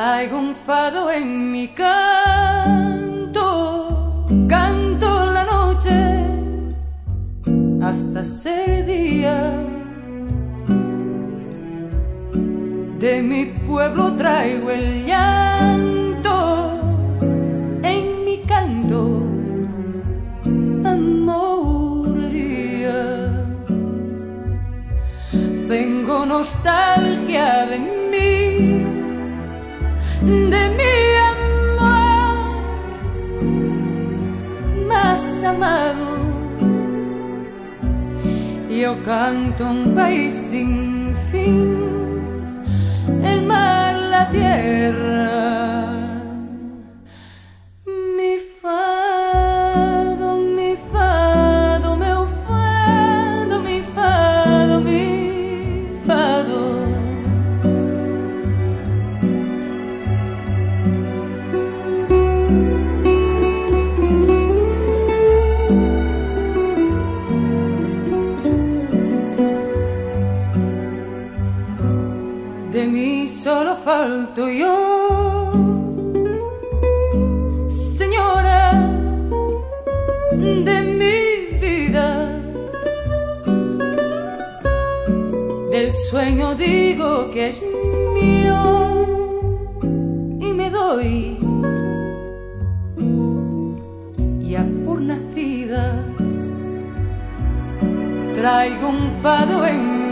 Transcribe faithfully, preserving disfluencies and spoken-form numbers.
Traigo un fado en mi canto, canto la noche hasta ser día. De mi pueblo traigo el llanto, en mi canto amorería. Tengo nostalgia de mí, de mi amor más amado. Yo canto un país sin fin, el mar, la tierra. Mi fado, mi fado, meu fado, mi fado, mi fado. De mí solo falto yo, señora de mi vida. Del sueño digo que es mío y me doy ya por nacida. Traigo un fado en